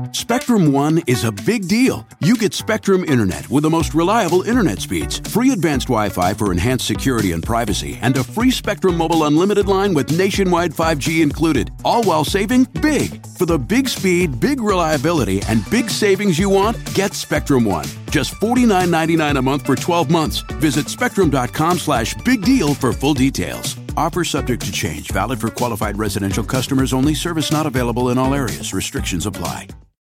Spectrum One is a big deal. You get Spectrum Internet with the most reliable internet speeds, free advanced Wi-Fi for enhanced security and privacy, and a free Spectrum Mobile Unlimited line with nationwide 5G included, all while saving big. For the big speed, big reliability, and big savings you want, get Spectrum One. Just $49.99 a month for 12 months. Visit spectrum.com/big deal for full details. Offer subject to change. Valid for qualified residential customers only. Service not available in all areas. Restrictions apply.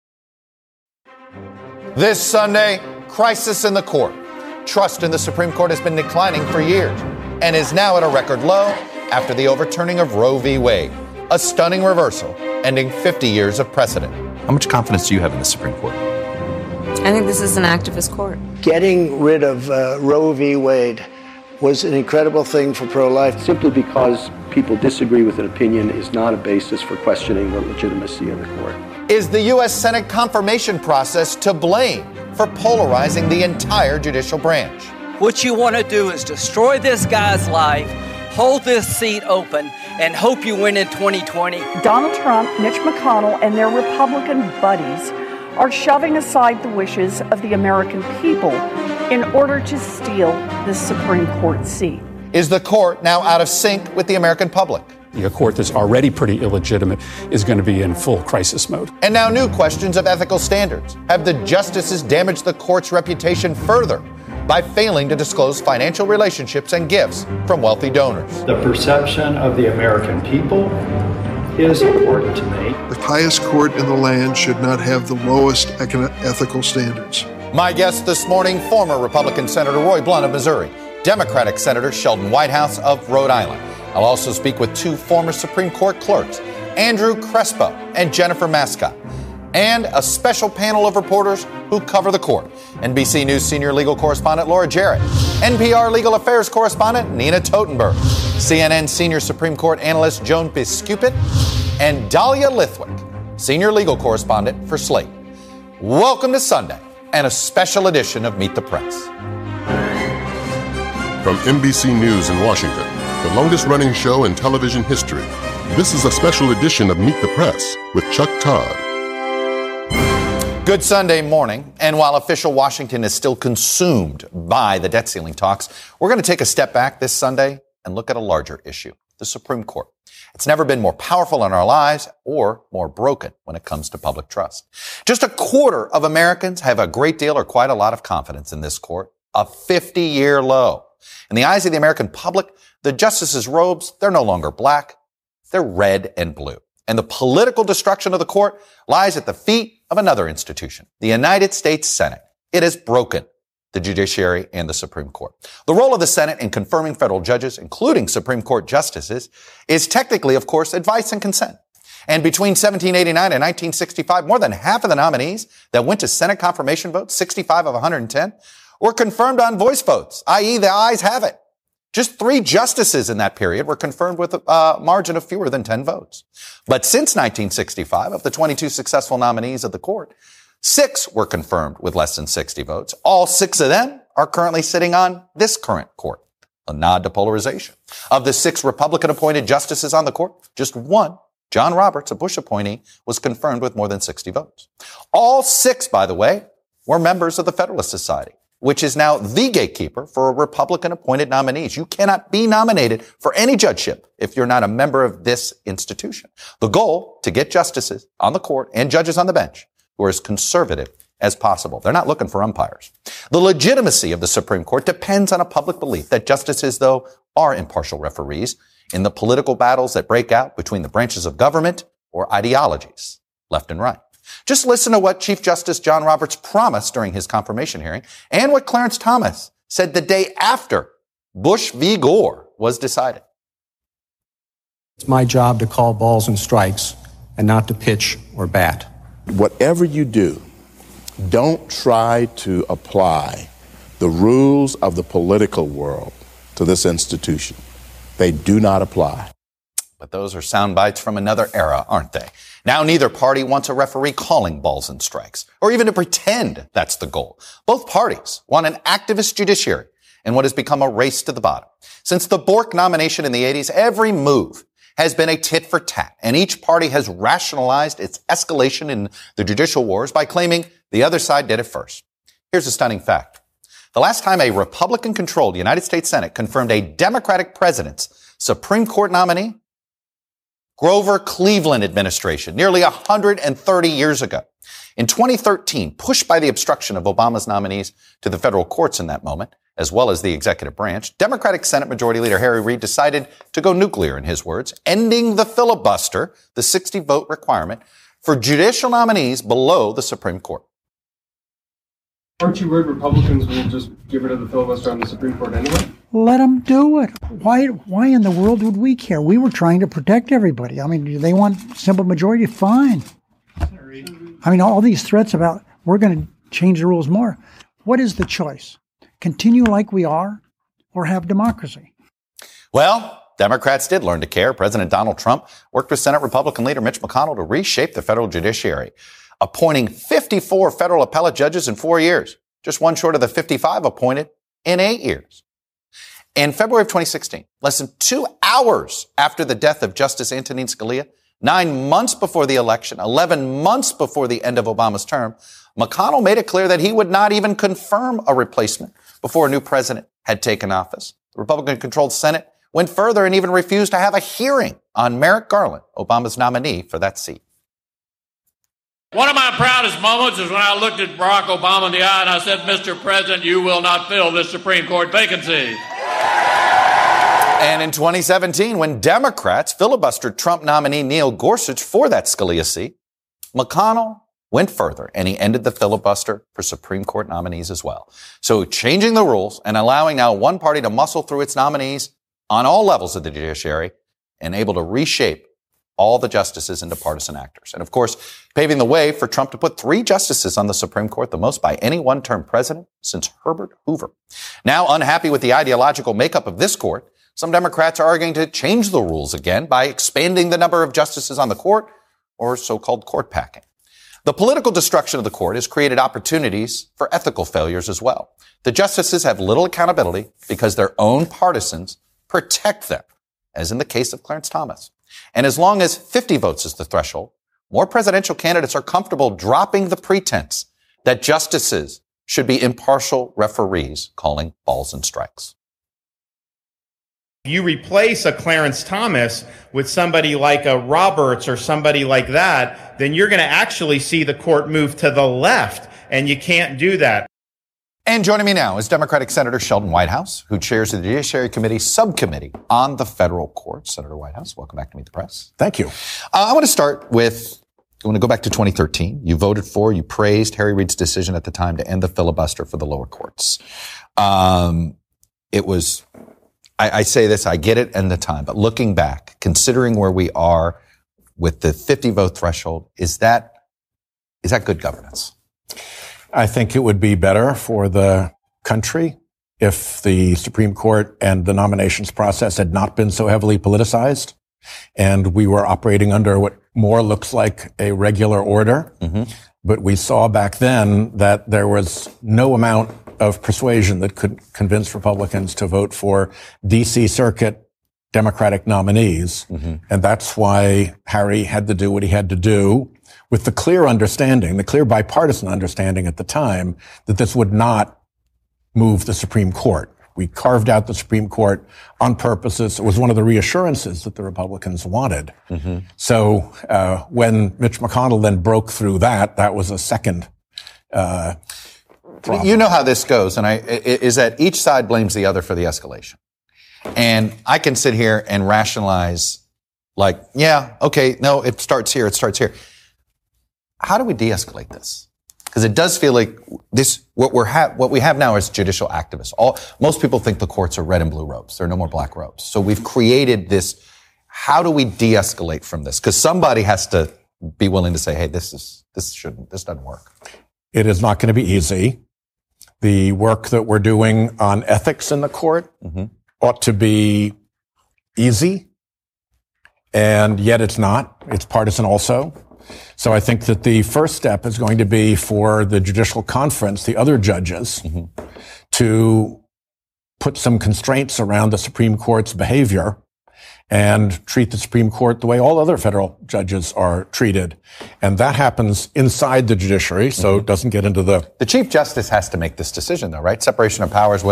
This Sunday, crisis in the court. Trust in the Supreme Court has been declining for years and is now at a record low after the overturning of Roe v. Wade. A stunning reversal, ending 50 years of precedent. How much confidence do you have in the Supreme Court? I think this is an activist court. Getting rid of Roe v. Wade was an incredible thing for pro-life. Simply because people disagree with an opinion is not a basis for questioning the legitimacy of the court. Is the U.S. Senate confirmation process to blame for polarizing the entire judicial branch? What you want to do is destroy this guy's life, hold this seat open, and hope you win in 2020. Donald Trump, Mitch McConnell, and their Republican buddies are shoving aside the wishes of the American people in order to steal the Supreme Court seat. Is the court now out of sync with the American public? A court that's already pretty illegitimate is going to be in full crisis mode. And now new questions of ethical standards. Have the justices damaged the court's reputation further by failing to disclose financial relationships and gifts from wealthy donors? The perception of the American people is important to me. The highest court in the land should not have the lowest ethical standards. My guest this morning, former Republican Senator Roy Blunt of Missouri, Democratic Senator Sheldon Whitehouse of Rhode Island. I'll also speak with two former Supreme Court clerks, Andrew Crespo and Jennifer Mascott, and a special panel of reporters who cover the court. NBC News senior legal correspondent Laura Jarrett, NPR legal affairs correspondent Nina Totenberg, CNN senior Supreme Court analyst Joan Biskupit, and Dahlia Lithwick, senior legal correspondent for Slate. Welcome to Sunday and a special edition of Meet the Press. From NBC News in Washington, the longest-running show in television history, this is a special edition of Meet the Press with Chuck Todd. Good Sunday morning, and while official Washington is still consumed by the debt ceiling talks, we're going to take a step back this Sunday and look at a larger issue, the Supreme Court. It's never been more powerful in our lives or more broken when it comes to public trust. Just a quarter of Americans have a great deal or quite a lot of confidence in this court, a 50-year low. In the eyes of the American public, the justices' robes, they're no longer black, they're red and blue. And the political destruction of the court lies at the feet of another institution, the United States Senate. It has broken the judiciary and the Supreme Court. The role of the Senate in confirming federal judges, including Supreme Court justices, is technically, of course, advice and consent. And between 1789 and 1965, more than half of the nominees that went to Senate confirmation votes, 65 of 110, were confirmed on voice votes, i.e. the ayes have it. Just 3 justices in that period were confirmed with a margin of fewer than 10 votes. But since 1965, of the 22 successful nominees of the court, 6 were confirmed with less than 60 votes. All 6 of them are currently sitting on this current court, a nod to polarization. Of the 6 Republican-appointed justices on the court, just 1, John Roberts, a Bush appointee, was confirmed with more than 60 votes. All 6, by the way, were members of the Federalist Society, which is now the gatekeeper for Republican-appointed nominees. You cannot be nominated for any judgeship if you're not a member of this institution. The goal, to get justices on the court and judges on the bench who are as conservative as possible. They're not looking for umpires. The legitimacy of the Supreme Court depends on a public belief that justices, though, are impartial referees in the political battles that break out between the branches of government or ideologies, left and right. Just listen to what Chief Justice John Roberts promised during his confirmation hearing and what Clarence Thomas said the day after Bush v. Gore was decided. It's my job to call balls and strikes and not to pitch or bat. Whatever you do, don't try to apply the rules of the political world to this institution. They do not apply. But those are sound bites from another era, aren't they? Now neither party wants a referee calling balls and strikes, or even to pretend that's the goal. Both parties want an activist judiciary in what has become a race to the bottom. Since the Bork nomination in the 80s, every move has been a tit for tat, and each party has rationalized its escalation in the judicial wars by claiming the other side did it first. Here's a stunning fact. The last time a Republican-controlled United States Senate confirmed a Democratic president's Supreme Court nominee, Grover Cleveland administration, nearly 130 years ago. In 2013, pushed by the obstruction of Obama's nominees to the federal courts in that moment, as well as the executive branch, Democratic Senate Majority Leader Harry Reid decided to go nuclear, in his words, ending the filibuster, the 60-vote requirement, for judicial nominees below the Supreme Court. Aren't you worried Republicans will just get rid of the filibuster on the Supreme Court anyway? Let them do it. Why in the world would we care? We were trying to protect everybody. I mean, do they want simple majority? Fine. I mean, all these threats about we're going to change the rules more. What is the choice? Continue like we are or have democracy? Well, Democrats did learn to care. President Donald Trump worked with Senate Republican leader Mitch McConnell to reshape the federal judiciary, appointing 54 federal appellate judges in 4 years, just one short of the 55 appointed in 8 years. In February of 2016, less than 2 hours after the death of Justice Antonin Scalia, 9 months before the election, 11 months before the end of Obama's term, McConnell made it clear that he would not even confirm a replacement before a new president had taken office. The Republican-controlled Senate went further and even refused to have a hearing on Merrick Garland, Obama's nominee for that seat. One of my proudest moments is when I looked at Barack Obama in the eye and I said, Mr. President, you will not fill this Supreme Court vacancy. And in 2017, when Democrats filibustered Trump nominee Neil Gorsuch for that Scalia seat, McConnell went further and he ended the filibuster for Supreme Court nominees as well. So changing the rules and allowing now one party to muscle through its nominees on all levels of the judiciary and able to reshape all the justices into partisan actors. And of course, paving the way for Trump to put 3 justices on the Supreme Court, the most by any one-term president since Herbert Hoover. Now unhappy with the ideological makeup of this court, some Democrats are arguing to change the rules again by expanding the number of justices on the court, or so-called court packing. The political destruction of the court has created opportunities for ethical failures as well. The justices have little accountability because their own partisans protect them, as in the case of Clarence Thomas. And as long as 50 votes is the threshold, more presidential candidates are comfortable dropping the pretense that justices should be impartial referees calling balls and strikes. You replace a Clarence Thomas with somebody like a Roberts or somebody like that, then you're going to actually see the court move to the left, and you can't do that. And joining me now is Democratic Senator Sheldon Whitehouse, who chairs the Judiciary Committee subcommittee on the federal court. Senator Whitehouse, welcome back to Meet the Press. Thank you. I want to start with, I want to go back to 2013. You voted for, you praised Harry Reid's decision at the time to end the filibuster for the lower courts. It was, I say this, I get it and the time, but looking back, considering where we are with the 50 vote threshold, is that good governance? I think it would be better for the country if the Supreme Court and the nominations process had not been so heavily politicized and we were operating under what more looks like a regular order. Mm-hmm. But we saw back then that there was no amount of persuasion that could convince Republicans to vote for D.C. Circuit Democratic nominees. Mm-hmm. And that's why Harry had to do what he had to do, with the clear understanding, the clear bipartisan understanding at the time, that this would not move the Supreme Court. We carved out the Supreme Court on purpose. It was one of the reassurances that the Republicans wanted. Mm-hmm. So when Mitch McConnell then broke through that was a second problem. You know how this goes, and is that each side blames the other for the escalation. And I can sit here and rationalize, like, yeah, okay, no, it starts here, it starts here. How do we de-escalate this? Because it does feel like this, what we have now is judicial activists. Most people think the courts are red and blue robes. There are no more black robes. So we've created this. How do we de-escalate from this? Because somebody has to be willing to say, hey, this doesn't work. It is not going to be easy. The work that we're doing on ethics in the court ought to be easy. And yet it's not. It's partisan also. So I think that the first step is going to be for the Judicial Conference, the other judges, to put some constraints around the Supreme Court's behavior and treat the Supreme Court the way all other federal judges are treated. And that happens inside the judiciary, so it doesn't get into the... The Chief Justice has to make this decision, though, right? Separation of powers,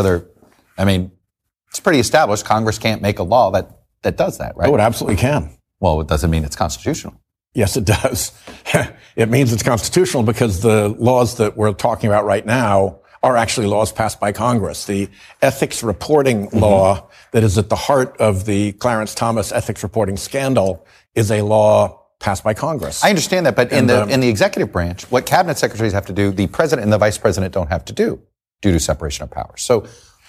it's pretty established. Congress can't make a law that does that, right? Oh, it absolutely can. Well, it doesn't mean it's constitutional. Yes, it does. It means it's constitutional because the laws that we're talking about right now are actually laws passed by Congress. The ethics reporting law that is at the heart of the Clarence Thomas ethics reporting scandal is a law passed by Congress. I understand that, but in the executive branch, what cabinet secretaries have to do, the president and the vice president don't have to do due to separation of powers. So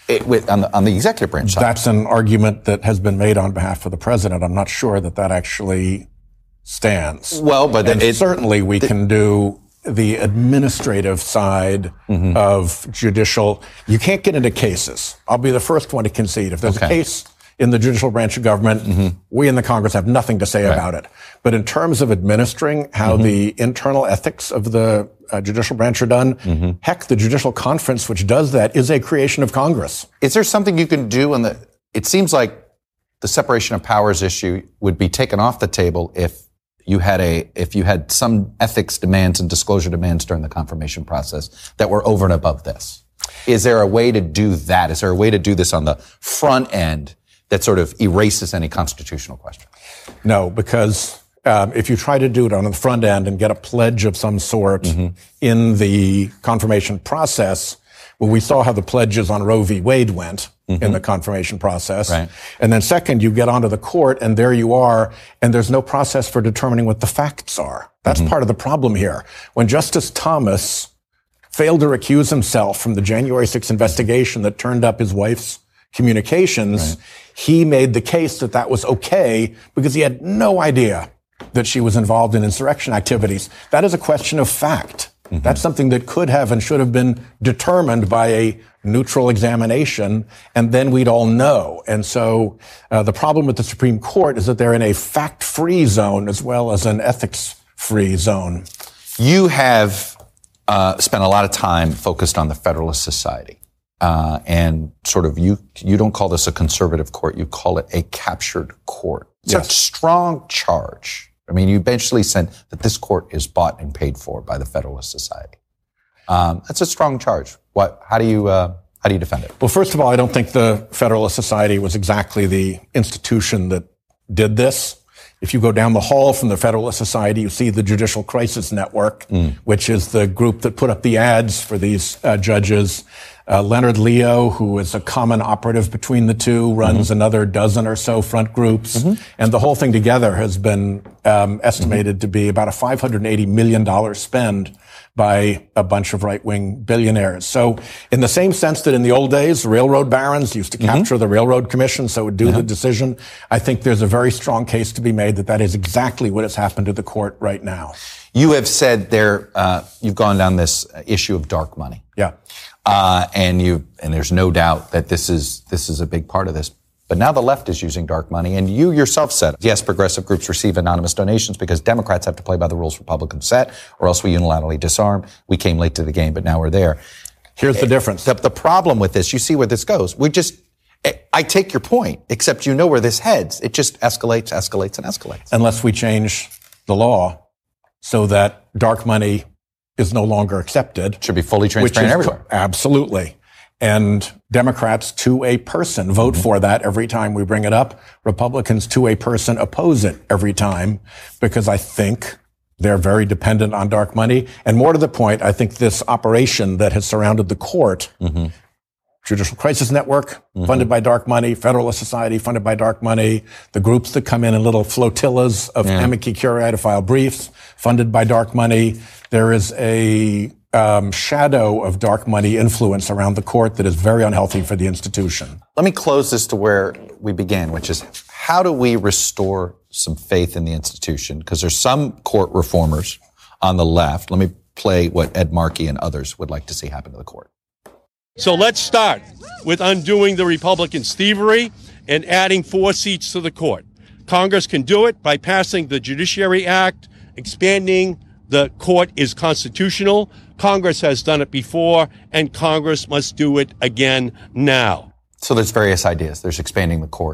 on the executive branch side. That's an argument that has been made on behalf of the president. I'm not sure that actually stands. Well, but certainly we can do the administrative side of judicial. You can't get into cases. I'll be the first one to concede. If there's a case in the judicial branch of government, we in the Congress have nothing to say about it. But in terms of administering how the internal ethics of the judicial branch are done, heck, the Judicial Conference, which does that, is a creation of Congress. Is there something you can do it seems like the separation of powers issue would be taken off the table if you had some ethics demands and disclosure demands during the confirmation process that were over and above this. Is there a way to do that? Is there a way to do this on the front end that sort of erases any constitutional question? No, because if you try to do it on the front end and get a pledge of some sort in the confirmation process, well, we saw how the pledges on Roe v. Wade went in the confirmation process. Right. And then second, you get onto the court and there you are, and there's no process for determining what the facts are. That's part of the problem here. When Justice Thomas failed to recuse himself from the January 6th investigation that turned up his wife's communications, he made the case that was okay because he had no idea that she was involved in insurrection activities. That is a question of fact. That's something that could have and should have been determined by a neutral examination, and then we'd all know. And so the problem with the Supreme Court is that they're in a fact-free zone as well as an ethics-free zone. You have spent a lot of time focused on the Federalist Society. And sort of you don't call this a conservative court, you call it a captured court. It's a strong charge. I mean, you eventually said that this court is bought and paid for by the Federalist Society. That's a strong charge. How do you defend it? Well, first of all, I don't think the Federalist Society was exactly the institution that did this. If you go down the hall from the Federalist Society, you see the Judicial Crisis Network, which is the group that put up the ads for these judges. Leonard Leo, who is a common operative between the two, runs another dozen or so front groups. And the whole thing together has been estimated to be about a $580 million spend by a bunch of right-wing billionaires. So in the same sense that in the old days, railroad barons used to capture the railroad commission so it would do the decision, I think there's a very strong case to be made that is exactly what has happened to the court right now. You have said you've gone down this issue of dark money. Yeah. And there's no doubt that this is a big part of this. But now the left is using dark money, and you yourself said, yes, progressive groups receive anonymous donations because Democrats have to play by the rules Republicans set, or else we unilaterally disarm. We came late to the game, but now we're there. Here's the difference. The problem with this, you see where this goes. I take your point, except you know where this heads. It just escalates, and escalates. Unless we change the law so that dark money is no longer accepted. It should be fully transparent everywhere. Absolutely. And Democrats to a person vote for that every time we bring it up. Republicans to a person oppose it every time because I think they're very dependent on dark money. And more to the point, I think this operation that has surrounded the court, Judicial Crisis Network, funded by dark money, Federalist Society, funded by dark money, the groups that come in little flotillas of amici curiae to file briefs, funded by dark money. There is a shadow of dark money influence around the court that is very unhealthy for the institution. Let me close this to where we began, which is how do we restore some faith in the institution? Because there's some court reformers on the left. Let me play what Ed Markey and others would like to see happen to the court. So let's start with undoing the Republican thievery and adding 4 seats to the court. Congress can do it by passing the Judiciary Act, expanding the court is constitutional. Congress has done it before, and Congress must do it again now. So there's various ideas. There's expanding the court.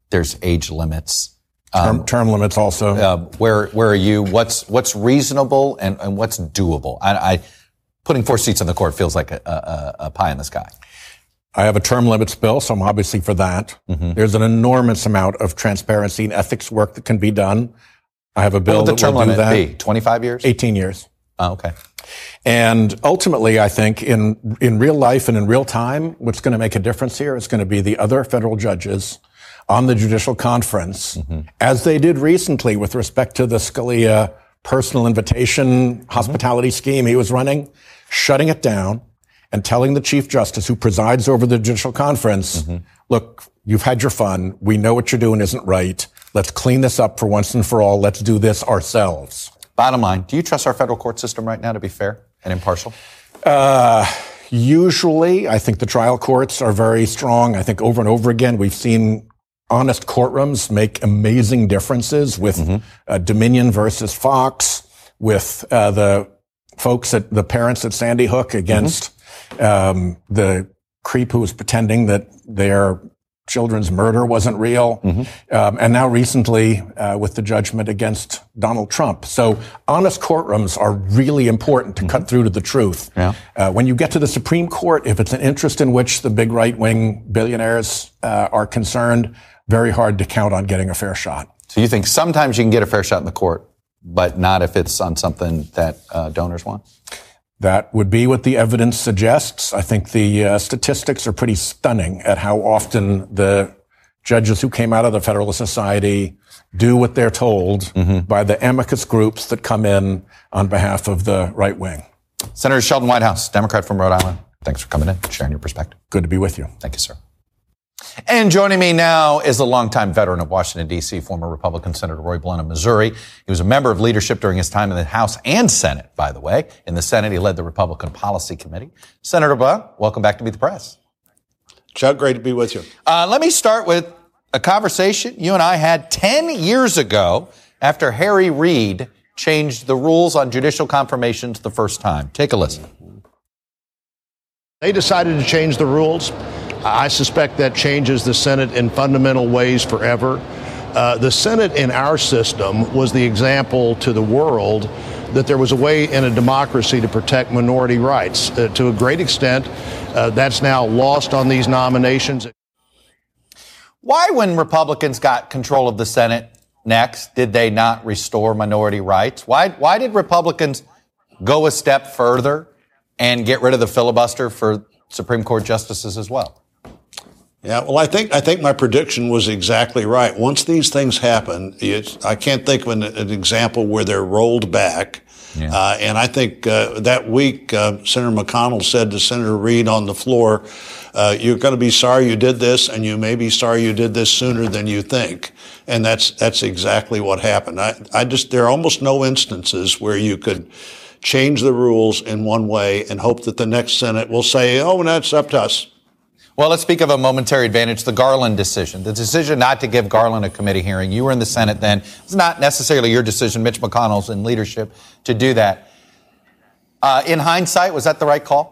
There's age limits. Term limits also. Where are you? What's reasonable and what's doable? I putting 4 seats on the court feels like a pie in the sky. I have a term limits bill, so I'm obviously for that. Mm-hmm. There's an enormous amount of transparency and ethics work that can be done. I have a bill that will do that. What would the term limit be? 25 years? 18 years. Oh, okay. And ultimately, I think in real life and in real time, what's going to make a difference here is going to be the other federal judges on the Judicial Conference, as they did recently with respect to the Scalia personal invitation hospitality scheme he was running, shutting it down and telling the Chief Justice who presides over the Judicial Conference, look, you've had your fun. We know what you're doing isn't right. Let's clean this up for once and for all. Let's do this ourselves. Bottom line, do you trust our federal court system right now to be fair and impartial? Usually, I think the trial courts are very strong. I think over and over again, we've seen honest courtrooms make amazing differences with Dominion versus Fox, with the folks the parents at Sandy Hook against the creep who was pretending that their children's murder wasn't real. And now recently with the judgment against Donald Trump. So honest courtrooms are really important to cut through to the truth. When you get to the Supreme Court, if it's an interest in which the big right-wing billionaires are concerned, very hard to count on getting a fair shot. So you think sometimes you can get a fair shot in the court, but not if it's on something that donors want? That would be what the evidence suggests. I think the statistics are pretty stunning at how often the judges who came out of the Federalist Society do what they're told by the amicus groups that come in on behalf of the right wing. Senator Sheldon Whitehouse, Democrat from Rhode Island. Thanks for coming in, sharing your perspective. Good to be with you. Thank you, sir. And joining me now is a longtime veteran of Washington, D.C., former Republican Senator Roy Blunt of Missouri. He was a member of leadership during his time in the House and Senate, by the way. In the Senate, he led the Republican Policy Committee. Senator Blunt, welcome back to Meet the Press. Chuck, great to be with you. Let me start with a conversation you and I had 10 years ago after Harry Reid changed the rules on judicial confirmations the first time. Take a listen. They decided to change the rules. I suspect that changes the Senate in fundamental ways forever. The Senate in our system was the example to the world that there was a way in a democracy to protect minority rights. To a great extent, that's now lost on these nominations. Why, when Republicans got control of the Senate next, did they not restore minority rights? Why did Republicans go a step further and get rid of the filibuster for Supreme Court justices as well? Yeah, well, I think my prediction was exactly right. Once these things happen, I can't think of an example where they're rolled back. Yeah. And I think that week, Senator McConnell said to Senator Reid on the floor, you're going to be sorry you did this, and you may be sorry you did this sooner than you think. And that's exactly what happened. There are almost no instances where you could change the rules in one way and hope that the next Senate will say, oh, that's up to us. Well, let's speak of a momentary advantage, the Garland decision. The decision not to give Garland a committee hearing. You were in the Senate then. It's not necessarily your decision. Mitch McConnell's in leadership to do that. In hindsight, was that the right call?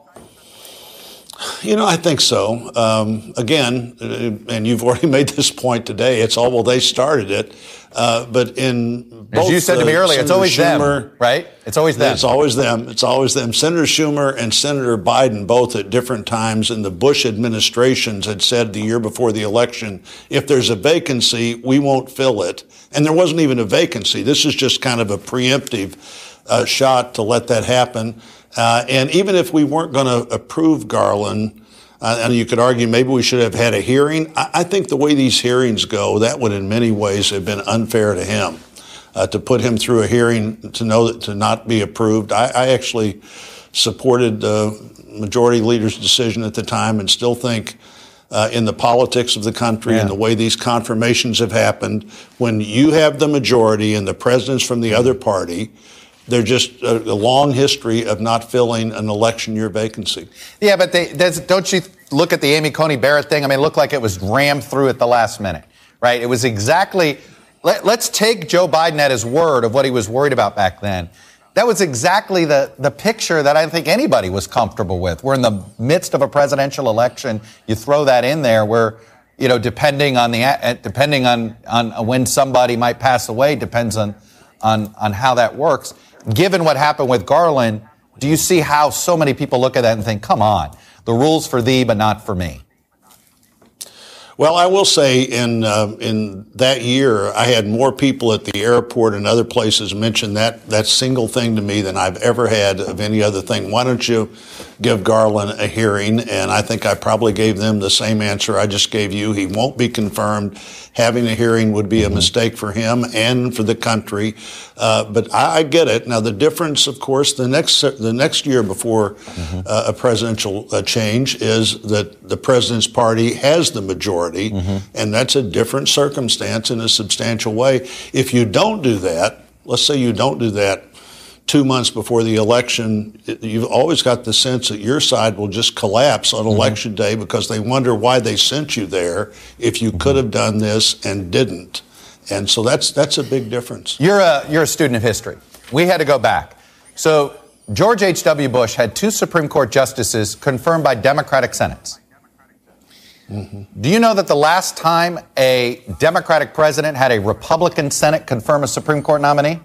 I think so. Again, and you've already made this point today, it's all, well, they started it. But in both, as you said to me earlier, it's always Schumer, them, right? It's always them. It's always them. It's always them. Senator Schumer and Senator Biden, both at different times in the Bush administrations, had said the year before the election, if there's a vacancy, we won't fill it. And there wasn't even a vacancy. This is just kind of a preemptive shot to let that happen. And even if we weren't going to approve Garland, and you could argue maybe we should have had a hearing. I think the way these hearings go, that would in many ways have been unfair to him. To put him through a hearing to know that to not be approved. I actually supported the majority leader's decision at the time and still think in the politics of the country and the way these confirmations have happened, when you have the majority and the president's from the other party, they're just a long history of not filling an election year vacancy. Yeah, but don't you look at the Amy Coney Barrett thing? I mean, it looked like it was rammed through at the last minute, right? It was exactly, let's take Joe Biden at his word of what he was worried about back then. That was exactly the picture that I think anybody was comfortable with. We're in the midst of a presidential election. You throw that in there where depending on when somebody might pass away, depends on how that works. Given what happened with Garland, do you see how so many people look at that and think, come on, the rules for thee, but not for me? Well, I will say in that year, I had more people at the airport and other places mention that single thing to me than I've ever had of any other thing. Why don't you give Garland a hearing? And I think I probably gave them the same answer I just gave you. He won't be confirmed. Having a hearing would be a mistake for him and for the country. But I get it. Now, the difference, of course, the next year before a presidential change is that the president's party has the majority, and that's a different circumstance in a substantial way. If you don't do that, let's say you don't do that 2 months before the election, you've always got the sense that your side will just collapse on election day because they wonder why they sent you there if you could have done this and didn't. And so that's a big difference. You're a student of history. We had to go back. So George H.W. Bush had 2 Supreme Court justices confirmed by Democratic Senates. Do you know that the last time a Democratic president had a Republican Senate confirm a Supreme Court nominee?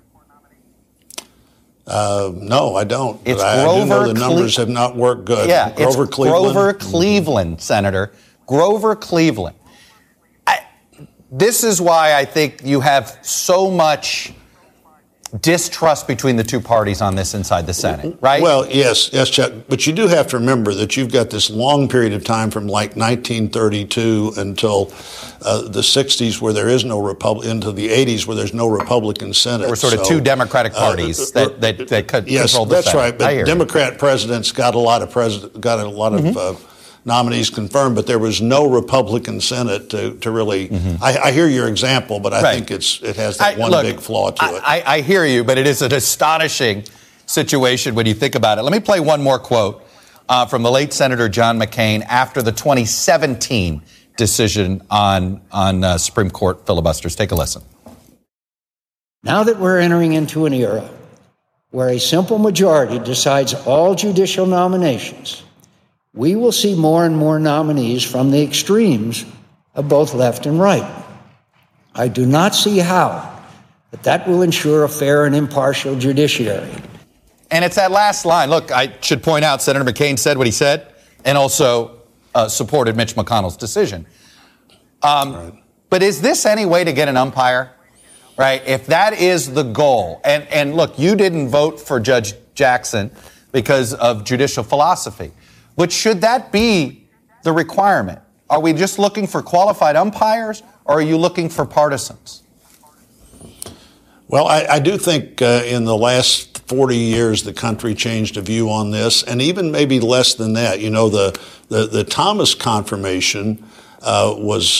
No, I don't. It's but I do know the numbers have not worked good. Yeah, Grover Cleveland. Grover Cleveland, Senator. Grover Cleveland. This is why I think you have so much distrust between the two parties on this inside the Senate, right? Well, yes, Chuck. But you do have to remember that you've got this long period of time from like 1932 until the 60s where there is no Republican, into the 80s where there's no Republican Senate. We're sort of two Democratic parties that could control the Senate. Yes, that's right. But Democrat presidents got a lot of nominees confirmed, but there was no Republican Senate to really. I hear your example, but I think it has that big flaw to it. I hear you, but it is an astonishing situation when you think about it. Let me play one more quote from the late Senator John McCain after the 2017 decision on Supreme Court filibusters. Take a listen. Now that we're entering into an era where a simple majority decides all judicial nominations, we will see more and more nominees from the extremes of both left and right. I do not see how that will ensure a fair and impartial judiciary. And it's that last line. Look, I should point out Senator McCain said what he said and also supported Mitch McConnell's decision. But is this any way to get an umpire? Right? If that is the goal, and look, you didn't vote for Judge Jackson because of judicial philosophy. But should that be the requirement? Are we just looking for qualified umpires, or are you looking for partisans? Well, I do think in the last 40 years the country changed a view on this, and even maybe less than that. You know, the Thomas confirmation was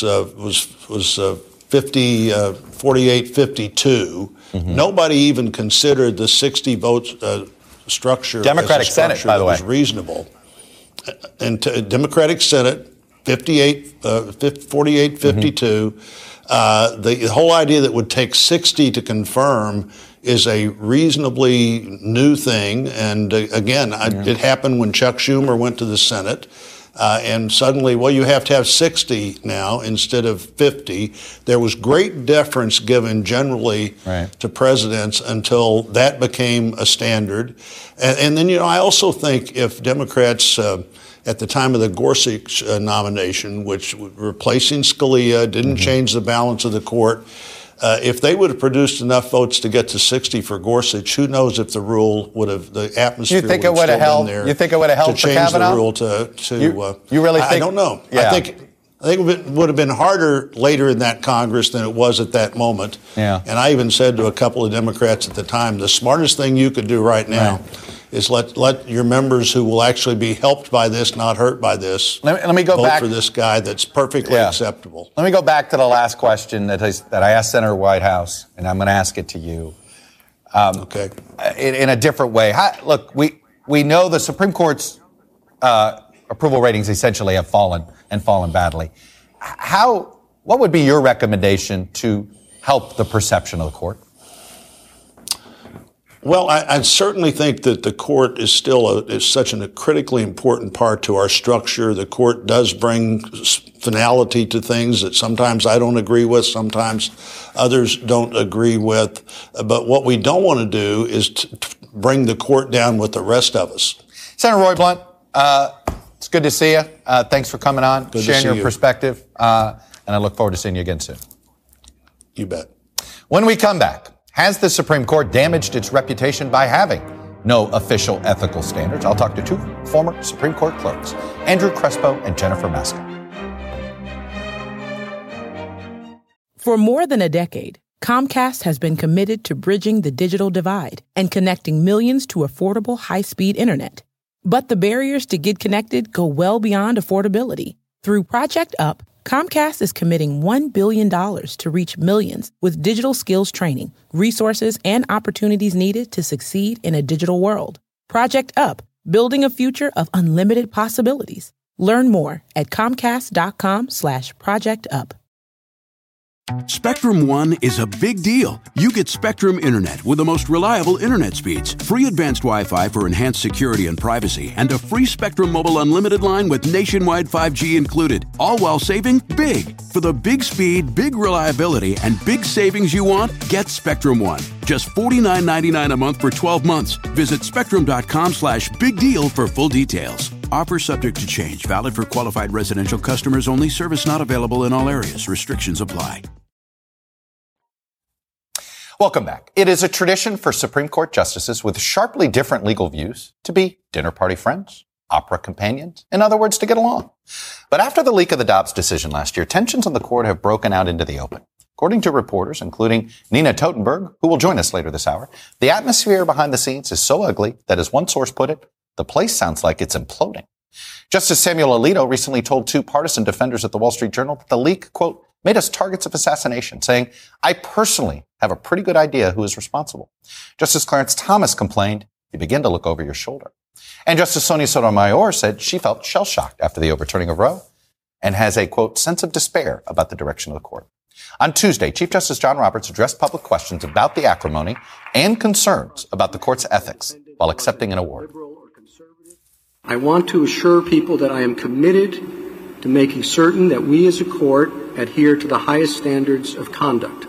48-52. Nobody even considered the 60 vote structure. Democratic Senate, by the way, was reasonable. And Democratic Senate, 48-52. The whole idea that it would take 60 to confirm is a reasonably new thing. And again, it happened when Chuck Schumer went to the Senate. And suddenly, well, you have to have 60 now instead of 50. There was great deference given generally to presidents until that became a standard. And then, I also think if Democrats, at the time of the Gorsuch nomination, which replacing Scalia didn't change the balance of the court, if they would have produced enough votes to get to 60 for Gorsuch, who knows if the rule would have, the atmosphere would have still been there. You think it would have helped to change Kavanaugh? The rule to you really think? I don't know. Yeah. I think it would have been harder later in that Congress than it was at that moment. Yeah. And I even said to a couple of Democrats at the time, the smartest thing you could do right now is let your members who will actually be helped by this, not hurt by this, let me go vote back for this guy that's perfectly acceptable. Let me go back to the last question that I asked Senator Whitehouse, and I'm going to ask it to you. Okay. In a different way. Look, we know the Supreme Court's approval ratings essentially have fallen badly. What would be your recommendation to help the perception of the court? Well, I certainly think that the court is still is such a critically important part to our structure. The court does bring finality to things that sometimes I don't agree with, sometimes others don't agree with. But what we don't want to do is bring the court down with the rest of us. Senator Roy Blunt, it's good to see you. Thanks for coming on, sharing your perspective, and I look forward to seeing you again soon. You bet. When we come back, has the Supreme Court damaged its reputation by having no official ethical standards? I'll talk to two former Supreme Court clerks, Andrew Crespo and Jennifer Mascott. For more than a decade, Comcast has been committed to bridging the digital divide and connecting millions to affordable high-speed internet. But the barriers to get connected go well beyond affordability. Through Project Up, Comcast is committing $1 billion to reach millions with digital skills training, resources, and opportunities needed to succeed in a digital world. Project Up, building a future of unlimited possibilities. Learn more at comcast.com/projectup. Spectrum One is a big deal. You get Spectrum Internet with the most reliable internet speeds, free advanced Wi-Fi for enhanced security and privacy, and a free Spectrum Mobile Unlimited line with nationwide 5G included, all while saving big. For the big speed, big reliability, and big savings you want, get Spectrum One. Just $49.99 a month for 12 months. Visit spectrum.com/big deal for full details. Offer subject to change. Valid for qualified residential customers only. Service not available in all areas. Restrictions apply. Welcome back. It is a tradition for Supreme Court justices with sharply different legal views to be dinner party friends, opera companions, in other words, to get along. But after the leak of the Dobbs decision last year, tensions on the court have broken out into the open. According to reporters, including Nina Totenberg, who will join us later this hour, the atmosphere behind the scenes is so ugly that, as one source put it, the place sounds like it's imploding. Justice Samuel Alito recently told two partisan defenders at the Wall Street Journal that the leak, quote, made us targets of assassination, saying, I personally have a pretty good idea who is responsible. Justice Clarence Thomas complained, you begin to look over your shoulder. And Justice Sonia Sotomayor said she felt shell-shocked after the overturning of Roe and has a, quote, sense of despair about the direction of the court. On Tuesday, Chief Justice John Roberts addressed public questions about the acrimony and concerns about the court's ethics while accepting an award. I want to assure people that I am committed to making certain that we as a court adhere to the highest standards of conduct.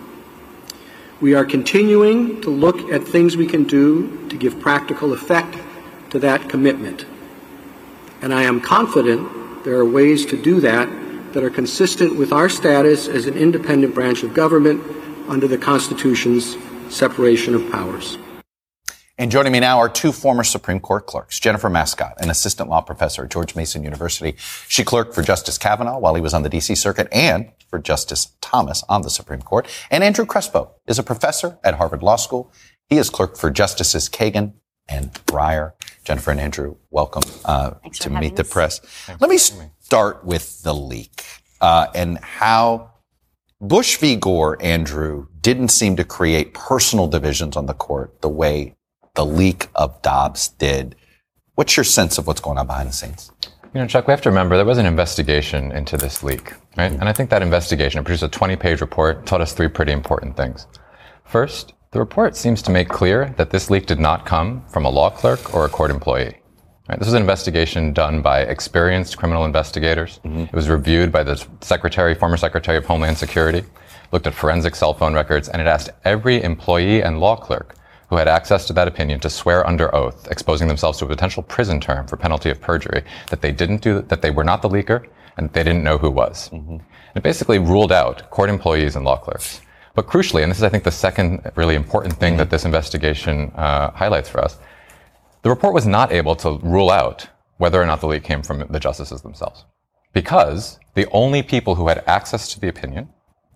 We are continuing to look at things we can do to give practical effect to that commitment. And I am confident there are ways to do that are consistent with our status as an independent branch of government under the Constitution's separation of powers. And joining me now are two former Supreme Court clerks, Jennifer Mascott, an assistant law professor at George Mason University. She clerked for Justice Kavanaugh while he was on the D.C. Circuit and for Justice Thomas on the Supreme Court. And Andrew Crespo is a professor at Harvard Law School. He has clerked for Justices Kagan and Breyer. Jennifer and Andrew, welcome to Meet the Press. Let me start with the leak and how Bush v. Gore, Andrew, didn't seem to create personal divisions on the court the way the leak of Dobbs did. What's your sense of what's going on behind the scenes? You know, Chuck, we have to remember there was an investigation into this leak, right? And I think that investigation produced a 20-page report, taught us three pretty important things. First, the report seems to make clear that this leak did not come from a law clerk or a court employee. Right? This was an investigation done by experienced criminal investigators. It was reviewed by the former Secretary of Homeland Security, looked at forensic cell phone records, and it asked every employee and law clerk who had access to that opinion to swear under oath, exposing themselves to a potential prison term for penalty of perjury, that they were not the leaker and they didn't know who was. And it basically ruled out court employees and law clerks. But crucially, and this is, I think, the second really important thing that this investigation highlights for us, the report was not able to rule out whether or not the leak came from the justices themselves, because the only people who had access to the opinion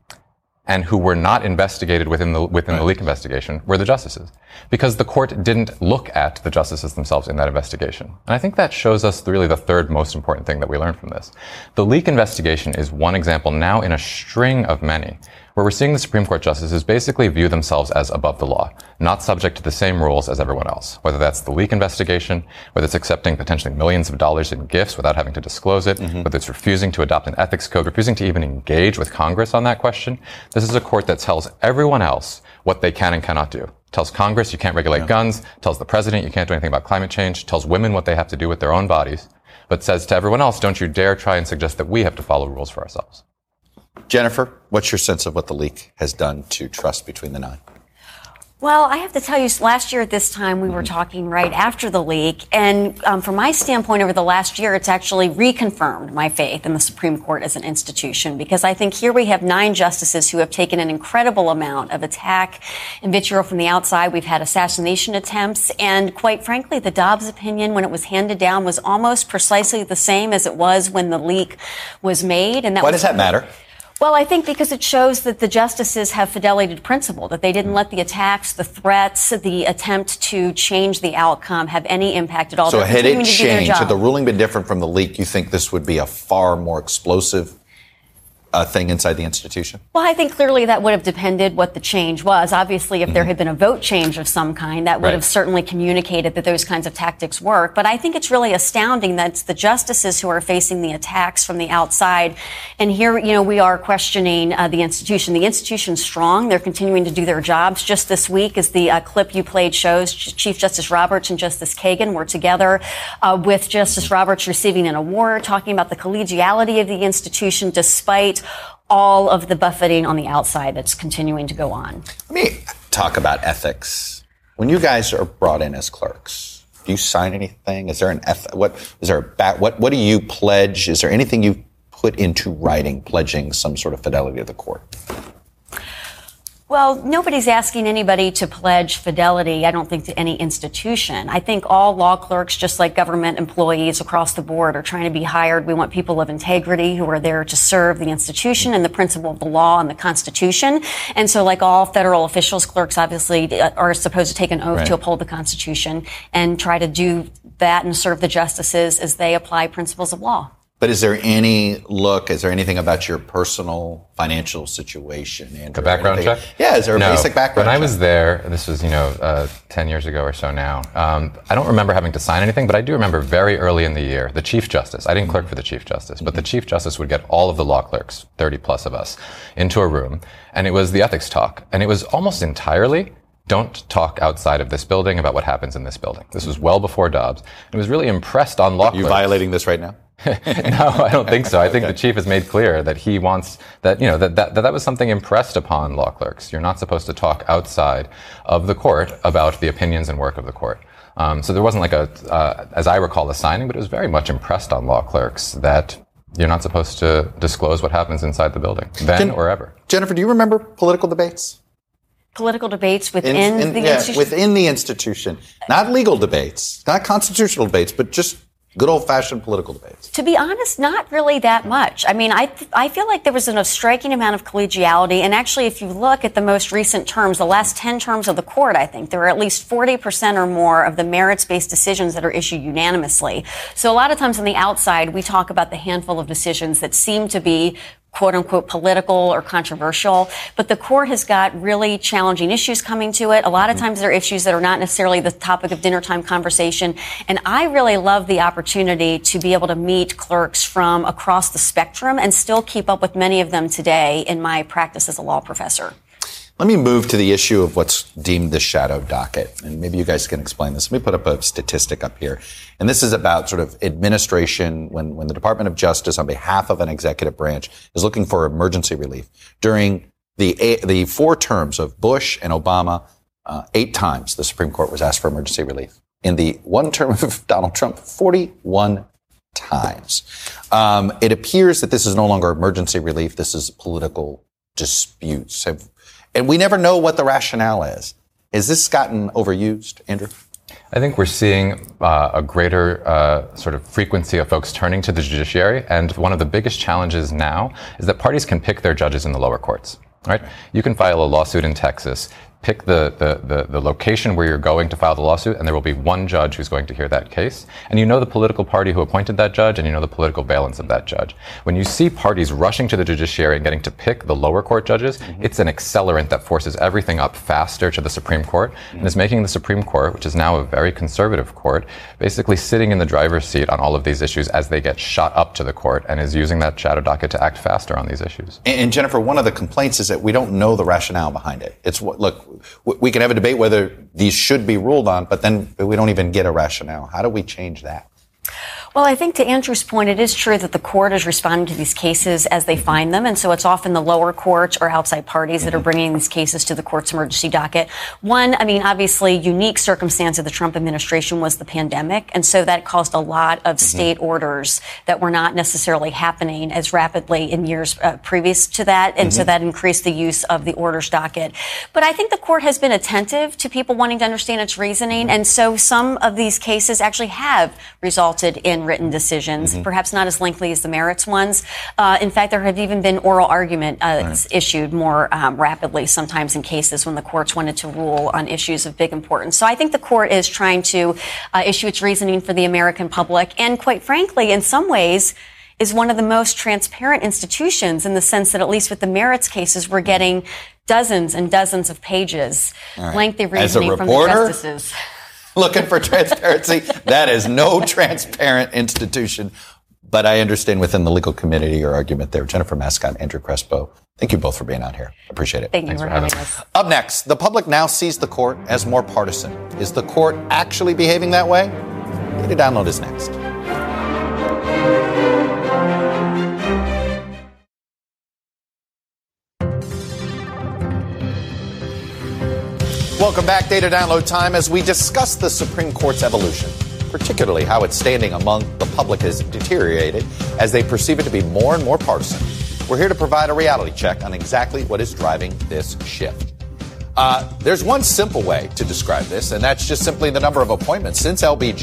and who were not investigated within the leak investigation were the justices, because the court didn't look at the justices themselves in that investigation. And I think that shows us really the third most important thing that we learned from this. The leak investigation is one example now in a string of many where we're seeing the Supreme Court justices basically view themselves as above the law, not subject to the same rules as everyone else, whether that's the leak investigation, whether it's accepting potentially millions of dollars in gifts without having to disclose it, whether it's refusing to adopt an ethics code, refusing to even engage with Congress on that question. This is a court that tells everyone else what they can and cannot do. tells Congress you can't regulate guns, tells the president you can't do anything about climate change, tells women what they have to do with their own bodies, but says to everyone else, don't you dare try and suggest that we have to follow rules for ourselves. Jennifer, what's your sense of what the leak has done to trust between the nine? Well, I have to tell you, last year at this time, we were talking right after the leak. And from my standpoint over the last year, it's actually reconfirmed my faith in the Supreme Court as an institution, because I think here we have 9 justices who have taken an incredible amount of attack and vitriol from the outside. We've had assassination attempts. And quite frankly, the Dobbs opinion, when it was handed down, was almost precisely the same as it was when the leak was made. And Why does that matter? Well, I think because it shows that the justices have fidelity to principle, that they didn't let the attacks, the threats, the attempt to change the outcome have any impact at all. So had it changed, had the ruling been different from the leak, you think this would be a far more explosive thing inside the institution? Well, I think clearly that would have depended what the change was. Obviously, if there had been a vote change of some kind, that would have certainly communicated that those kinds of tactics work. But I think it's really astounding that it's the justices who are facing the attacks from the outside. And here, we are questioning the institution. The institution's strong. They're continuing to do their jobs. Just this week, as the clip you played shows, Chief Justice Roberts and Justice Kagan were together with Justice Roberts receiving an award, talking about the collegiality of the institution despite all of the buffeting on the outside that's continuing to go on. Let me talk about ethics. When you guys are brought in as clerks, do you sign anything? Is there an what do you pledge? Is there anything you put into writing pledging some sort of fidelity to the court? Well, nobody's asking anybody to pledge fidelity, I don't think, to any institution. I think all law clerks, just like government employees across the board, are trying to be hired. We want people of integrity who are there to serve the institution and the principle of the law and the Constitution. And so, like all federal officials, clerks obviously are supposed to take an oath to uphold the Constitution and try to do that and serve the justices as they apply principles of law. But is there anything about your personal financial situation? Andrew? The background check? Yeah, is there a basic background check? When I was there, this was, 10 years ago or so now, I don't remember having to sign anything, but I do remember very early in the year, the Chief Justice, I didn't clerk for the Chief Justice, but the Chief Justice would get all of the law clerks, 30 plus of us, into a room, and it was the ethics talk, and it was almost entirely, don't talk outside of this building about what happens in this building. This was well before Dobbs. It was really impressed on law clerks. Are you violating this right now? No, I don't think so. I think the chief has made clear that he wants that, that was something impressed upon law clerks. You're not supposed to talk outside of the court about the opinions and work of the court. So there wasn't as I recall, a signing, but it was very much impressed on law clerks that you're not supposed to disclose what happens inside the building, then or ever. Jennifer, do you remember political debates? Political debates within the institution? Within the institution. Not legal debates, not constitutional debates, but just good old-fashioned political debates. To be honest, not really that much. I mean, I feel like there was a striking amount of collegiality. And actually, if you look at the most recent terms, the last 10 terms of the court, I think, there are at least 40% or more of the merits-based decisions that are issued unanimously. So a lot of times on the outside, we talk about the handful of decisions that seem to be quote unquote political or controversial, but the court has got really challenging issues coming to it. A lot of times there are issues that are not necessarily the topic of dinner time conversation. And I really love the opportunity to be able to meet clerks from across the spectrum and still keep up with many of them today in my practice as a law professor. Let me move to the issue of what's deemed the shadow docket. And maybe you guys can explain this. Let me put up a statistic up here. And this is about sort of administration when the Department of Justice, on behalf of an executive branch, is looking for emergency relief. During the 4 terms of Bush and Obama, 8 times the Supreme Court was asked for emergency relief. In the 1 term of Donald Trump, 41 times. It appears that this is no longer emergency relief. This is political disputes. And we never know what the rationale is. Has this gotten overused, Andrew? I think we're seeing a greater sort of frequency of folks turning to the judiciary. And one of the biggest challenges now is that parties can pick their judges in the lower courts. Right? You can file a lawsuit in Texas, pick the location where you're going to file the lawsuit, and there will be one judge who's going to hear that case. And you know the political party who appointed that judge, and you know the political valence of that judge. When you see parties rushing to the judiciary and getting to pick the lower court judges, it's an accelerant that forces everything up faster to the Supreme Court, and is making the Supreme Court, which is now a very conservative court, basically sitting in the driver's seat on all of these issues as they get shot up to the court, and is using that shadow docket to act faster on these issues. And Jennifer, one of the complaints is that we don't know the rationale behind it. It's look, we can have a debate whether these should be ruled on, but then we don't even get a rationale. How do we change that? Well, I think to Andrew's point, it is true that the court is responding to these cases as they find them. And so it's often the lower courts or outside parties that are bringing these cases to the court's emergency docket. One, I mean, obviously unique circumstance of the Trump administration was the pandemic. And so that caused a lot of state orders that were not necessarily happening as rapidly in years previous to that. And so that increased the use of the orders docket. But I think the court has been attentive to people wanting to understand its reasoning. And so some of these cases actually have resulted in written decisions, perhaps not as lengthy as the merits ones. In fact, there have even been oral argument issued more rapidly sometimes in cases when the courts wanted to rule on issues of big importance. So I think the court is trying to issue its reasoning for the American public. And quite frankly, in some ways, is one of the most transparent institutions in the sense that at least with the merits cases, we're getting dozens and dozens of pages, lengthy reasoning from the justices. Looking for transparency. That is no transparent institution. But I understand within the legal community your argument there. Jennifer Mascott, Andrew Crespo, thank you both for being out here. Appreciate it. Thank you for having us. Up next, the public now sees the court as more partisan. Is the court actually behaving that way? Data Download is next. Welcome back, Data Download time, as we discuss the Supreme Court's evolution, particularly how its standing among the public has deteriorated as they perceive it to be more and more partisan. We're here to provide a reality check on exactly what is driving this shift. There's one simple way to describe this, and that's just simply the number of appointments. Since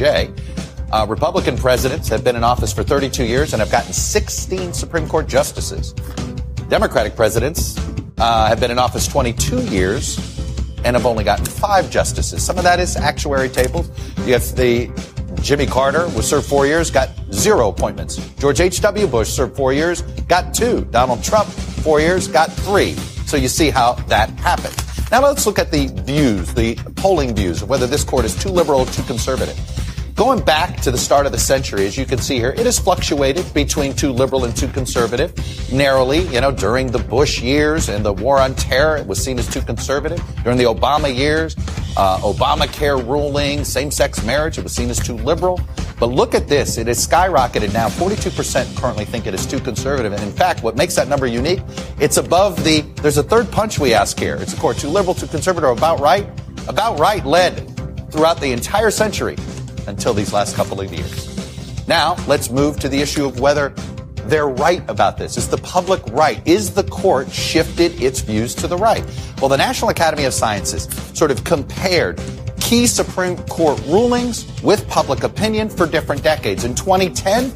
LBJ, Republican presidents have been in office for 32 years and have gotten 16 Supreme Court justices. Democratic presidents have been in office 22 years and have only gotten 5 justices. Some of that is actuary tables. You have Jimmy Carter was served 4 years, got 0 appointments. George H.W. Bush served 4 years, got 2. Donald Trump, 4 years, got 3. So you see how that happened. Now let's look at the views, the polling views of whether this court is too liberal or too conservative. Going back to the start of the century, as you can see here, it has fluctuated between too liberal and too conservative. Narrowly, during the Bush years and the war on terror, it was seen as too conservative. During the Obama years, Obamacare ruling, same-sex marriage, it was seen as too liberal. But look at this. It has skyrocketed now. 42% currently think it is too conservative. And in fact, what makes that number unique, it's above there's a third punch we ask here. It's a court too liberal, too conservative, or about right? About right led throughout the entire century until these last couple of years. Now, let's move to the issue of whether they're right about this. Is the public right? Is the court shifted its views to the right? Well, the National Academy of Sciences sort of compared key Supreme Court rulings with public opinion for different decades. In 2010,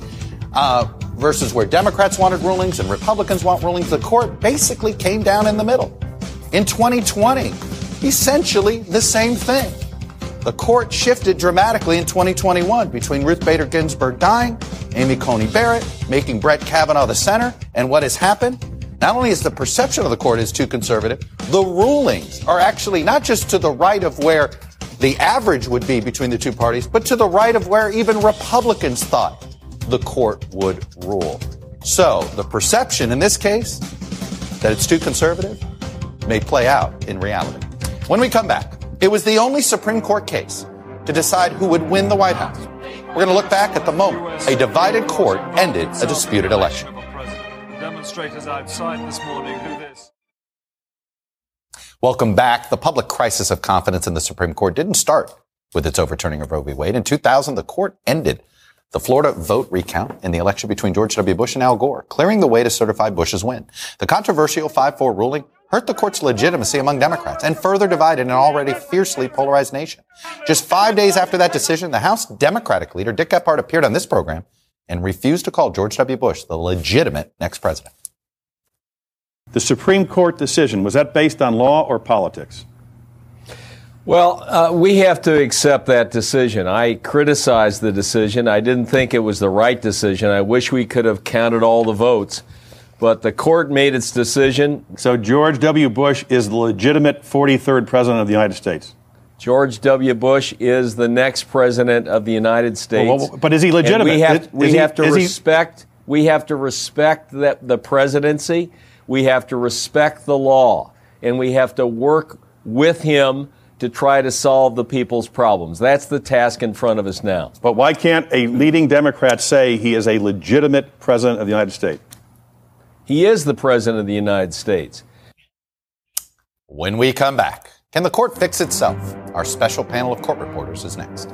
versus where Democrats wanted rulings and Republicans want rulings, the court basically came down in the middle. In 2020, essentially the same thing. The court shifted dramatically in 2021 between Ruth Bader Ginsburg dying, Amy Coney Barrett, making Brett Kavanaugh the center. And what has happened? Not only is the perception of the court is too conservative, the rulings are actually not just to the right of where the average would be between the two parties, but to the right of where even Republicans thought the court would rule. So the perception in this case that it's too conservative may play out in reality. When we come back, it was the only Supreme Court case to decide who would win the White House. We're going to look back at the moment a divided court ended a disputed election. Demonstrators outside this morning do this. Welcome back. The public crisis of confidence in the Supreme Court didn't start with its overturning of Roe v. Wade. In 2000, the court ended the Florida vote recount in the election between George W. Bush and Al Gore, clearing the way to certify Bush's win. The controversial 5-4 ruling hurt the court's legitimacy among Democrats and further divided an already fiercely polarized nation. Just 5 days after that decision, the House Democratic leader, Dick Gephardt, appeared on this program and refused to call George W. Bush the legitimate next president. The Supreme Court decision, was that based on law or politics? Well, we have to accept that decision. I criticized the decision. I didn't think it was the right decision. I wish we could have counted all the votes. But the court made its decision. So George W. Bush is the legitimate 43rd president of the United States? George W. Bush is the next president of the United States. But is he legitimate? We have to respect the presidency. We have to respect the law. And we have to work with him to try to solve the people's problems. That's the task in front of us now. But why can't a leading Democrat say he is a legitimate president of the United States? He is the president of the United States. When we come back, can the court fix itself? Our special panel of court reporters is next.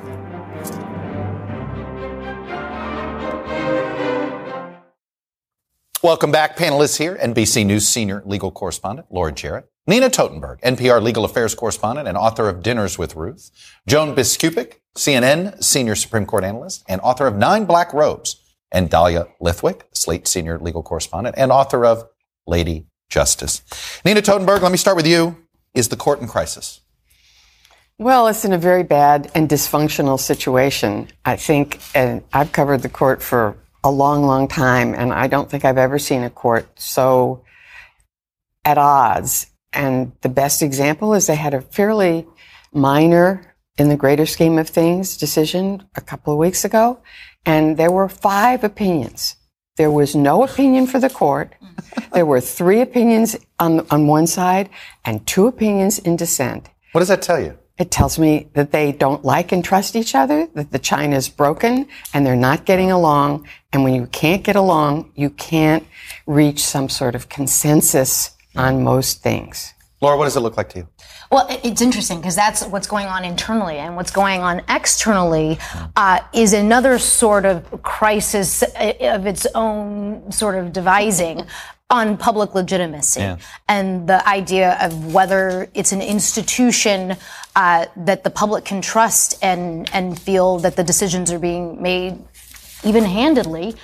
Welcome back. Panelists here, NBC News senior legal correspondent Laura Jarrett, Nina Totenberg, NPR legal affairs correspondent and author of Dinners with Ruth, Joan Biskupic, CNN senior Supreme Court analyst and author of 9 Black Robes, and Dahlia Lithwick, Slate senior legal correspondent and author of Lady Justice. Nina Totenberg, let me start with you. Is the court in crisis? Well, it's in a very bad and dysfunctional situation, I think, and I've covered the court for a long, long time, and I don't think I've ever seen a court so at odds. And the best example is they had a fairly minor, in the greater scheme of things, decision a couple of weeks ago, and there were 5 opinions. There was no opinion for the court. There were 3 opinions on one side and 2 opinions in dissent. What does that tell you? It tells me that they don't like and trust each other, that the China's broken, and they're not getting along. And when you can't get along, you can't reach some sort of consensus on most things. Laura, what does it look like to you? Well, it's interesting because that's what's going on internally, and what's going on externally is another sort of crisis of its own sort of devising on public legitimacy and the idea of whether it's an institution that the public can trust and feel that the decisions are being made even-handedly.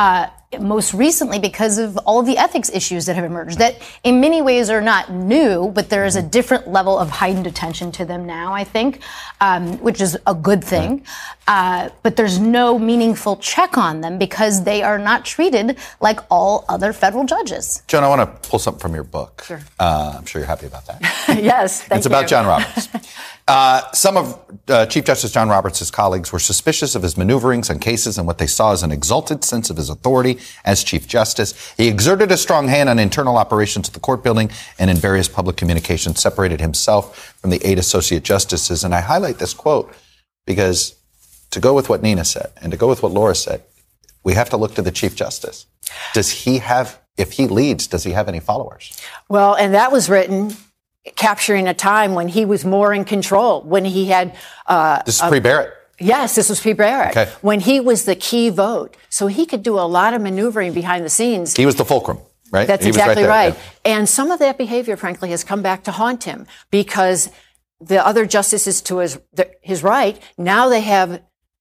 Most recently because of all of the ethics issues that have emerged that in many ways are not new, but there is a different level of heightened attention to them now, I think, which is a good thing. But there's no meaningful check on them because they are not treated like all other federal judges. Joan, I want to pull something from your book. Sure. I'm sure you're happy about that. Yes, thank you. It's about John Roberts. Some of Chief Justice John Roberts' colleagues were suspicious of his maneuverings on cases and what they saw as an exalted sense of his authority as Chief Justice. He exerted a strong hand on internal operations of the court building and in various public communications, separated himself from the 8 associate justices. And I highlight this quote because to go with what Nina said and to go with what Laura said, we have to look to the Chief Justice. Does he have, if he leads, does he have any followers? Well, and that was written capturing a time when he was more in control, when he had... this is pre-Barrett. Yes, this was pre-Barrett. Okay. When he was the key vote. So he could do a lot of maneuvering behind the scenes. He was the fulcrum, right? That's he exactly was right. Yeah. And some of that behavior, frankly, has come back to haunt him because the other justices to his right, now they have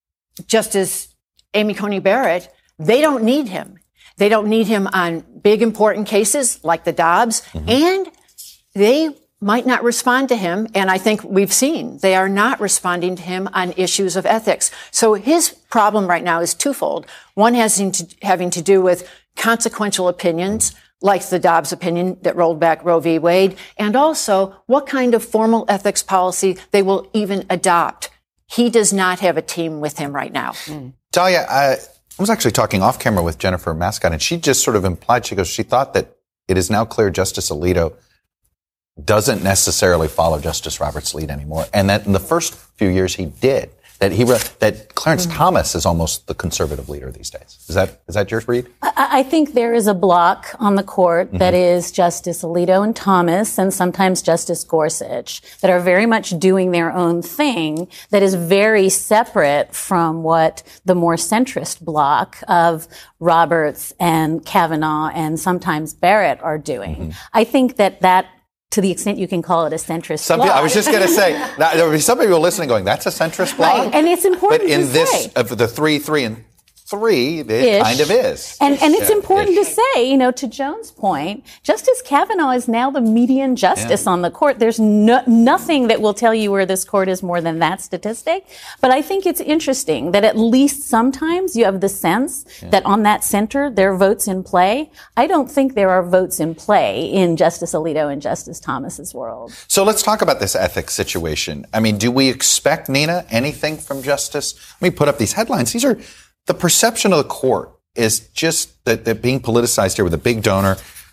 Justice Amy Coney Barrett. They don't need him. They don't need him on big, important cases like the Dobbs. Mm-hmm. And they might not respond to him. And I think we've seen they are not responding to him on issues of ethics. So his problem right now is twofold. One having to do with consequential opinions, like the Dobbs opinion that rolled back Roe v. Wade, and also what kind of formal ethics policy they will even adopt. He does not have a team with him right now. Dahlia, I was actually talking off camera with Jennifer Mascott, and she just sort of implied, she goes, she thought that it is now clear Justice Alito doesn't necessarily follow Justice Roberts' lead anymore, and that in the first few years he did. That Clarence Thomas is almost the conservative leader these days. Is that your read? I think there is a block on the court that is Justice Alito and Thomas and sometimes Justice Gorsuch that are very much doing their own thing that is very separate from what the more centrist block of Roberts and Kavanaugh and sometimes Barrett are doing. I think that to the extent you can call it a centrist bloc. I was just going to say, there will be some people listening going, that's a centrist bloc? Right. And it's important to say. But in this, of the 3 and 3, it kind of is. And it's important to say, to Joan's point, Justice Kavanaugh is now the median justice on the court. There's nothing that will tell you where this court is more than that statistic. But I think it's interesting that at least sometimes you have the sense that on that center, there are votes in play. I don't think there are votes in play in Justice Alito and Justice Thomas's world. So let's talk about this ethics situation. I mean, do we expect, Nina, anything from Justice? Let me put up these headlines. These are... The perception of the court is just that being politicized here with a big donor,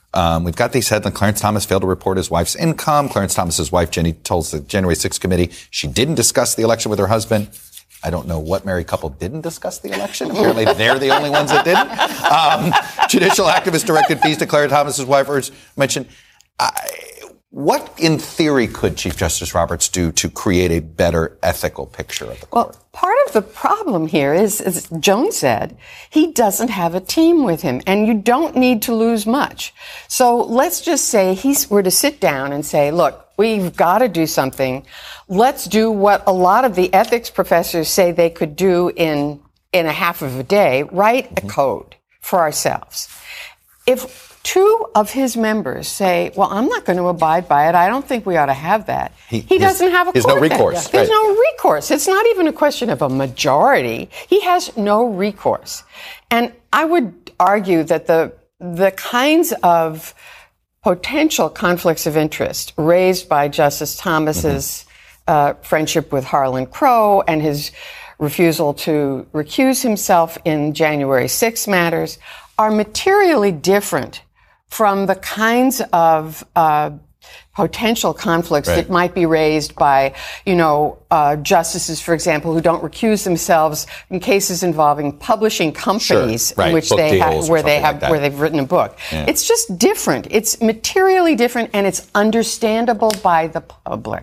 We've got these headlines. Clarence Thomas failed to report his wife's income. Clarence Thomas's wife, Jenny, told the January 6th committee she didn't discuss the election with her husband. I don't know what married couple didn't discuss the election. Apparently they're the only ones that didn't. Judicial activists directed fees to Clarence Thomas's wife mentioned. What, in theory, could Chief Justice Roberts do to create a better ethical picture of the court? Well, part of the problem here is, as Joan said, he doesn't have a team with him, and you don't need to lose much. So let's just say he were to sit down and say, look, we've got to do something. Let's do what a lot of the ethics professors say they could do in a half of a day, write a code for ourselves. If two of his members say, well, I'm not going to abide by it, I don't think we ought to have that. He doesn't have a court. There's no recourse. There's no recourse. It's not even a question of a majority. He has no recourse. And I would argue that the kinds of potential conflicts of interest raised by Justice Thomas's friendship with Harlan Crow and his refusal to recuse himself in January 6 matters are materially different from the kinds of potential conflicts that might be raised by, justices, for example, who don't recuse themselves in cases involving publishing companies in which where they've written a book. Yeah. It's just different. It's materially different, and it's understandable by the public.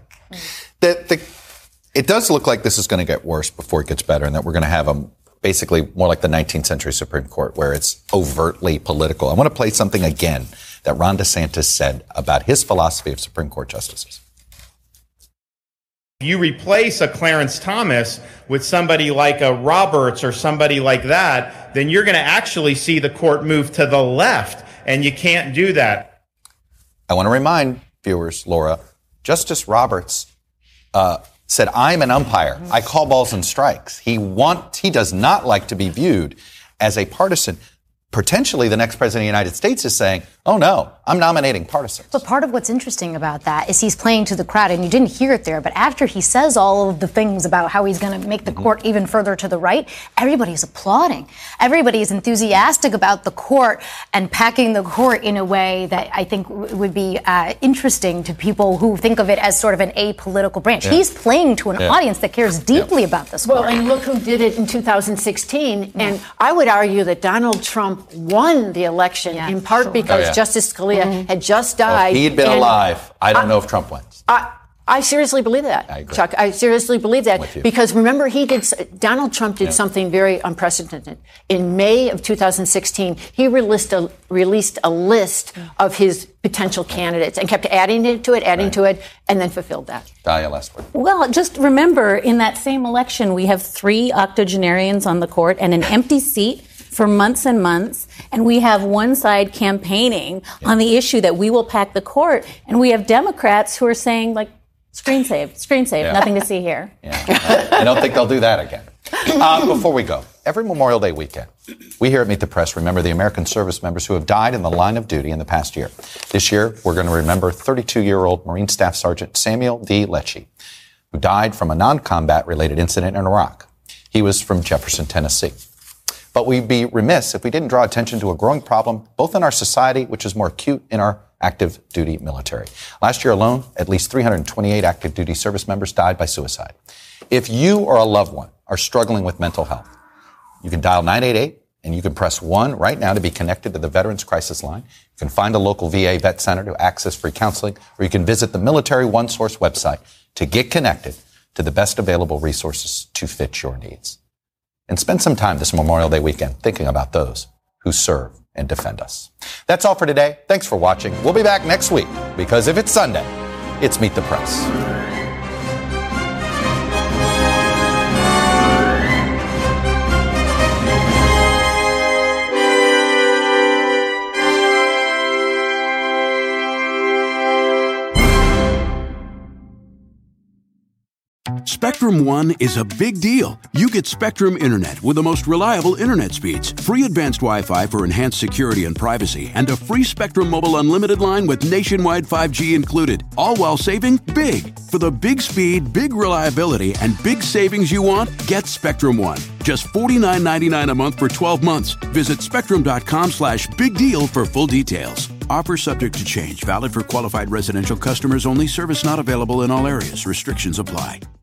It does look like this is going to get worse before it gets better, and that we're going to have basically more like the 19th century Supreme Court, where it's overtly political. I want to play something again that Ron DeSantis said about his philosophy of Supreme Court justices. If you replace a Clarence Thomas with somebody like a Roberts or somebody like that, then you're going to actually see the court move to the left, and you can't do that. I want to remind viewers, Laura, Justice Roberts said, I'm an umpire. I call balls and strikes. He does not like to be viewed as a partisan. Potentially, the next president of the United States is saying, oh, no, I'm nominating partisans. But part of what's interesting about that is he's playing to the crowd, and you didn't hear it there, but after he says all of the things about how he's going to make the court even further to the right, everybody's applauding. Everybody's enthusiastic about the court and packing the court in a way that I think would be interesting to people who think of it as sort of an apolitical branch. Yeah. He's playing to an audience that cares deeply about this court. Well, and look who did it in 2016. And I would argue that Donald Trump won the election in part because Justice Scalia had just died. If he'd been alive, I don't know if Trump wins. I seriously believe that, Chuck. I seriously believe that because remember, Donald Trump did something very unprecedented. In May of 2016, he released a list of his potential candidates and kept adding to it, and then fulfilled that. Dahlia, last word. Well, just remember, in that same election, we have 3 octogenarians on the court and an empty seat for months and months, and we have one side campaigning on the issue that we will pack the court, and we have Democrats who are saying, like, screen save, nothing to see here. I don't think they'll do that again. Before we go, every Memorial Day weekend, we here at Meet the Press remember the American service members who have died in the line of duty in the past year. This year, we're going to remember 32-year-old Marine Staff Sergeant Samuel D. Lecce, who died from a non-combat related incident in Iraq. He was from Jefferson, Tennessee. But we'd be remiss if we didn't draw attention to a growing problem, both in our society, which is more acute in our active duty military. Last year alone, at least 328 active duty service members died by suicide. If you or a loved one are struggling with mental health, you can dial 988 and you can press 1 right now to be connected to the Veterans Crisis Line. You can find a local VA vet center to access free counseling, or you can visit the Military One Source website to get connected to the best available resources to fit your needs. And spend some time this Memorial Day weekend thinking about those who serve and defend us. That's all for today. Thanks for watching. We'll be back next week because if it's Sunday, it's Meet the Press. Spectrum One is a big deal. You get Spectrum Internet with the most reliable internet speeds, free advanced Wi-Fi for enhanced security and privacy, and a free Spectrum Mobile Unlimited line with nationwide 5G included, all while saving big. For the big speed, big reliability, and big savings you want, get Spectrum One. Just $49.99 a month for 12 months. Visit spectrum.com/big deal for full details. Offer subject to change. Valid for qualified residential customers only. Service not available in all areas. Restrictions apply.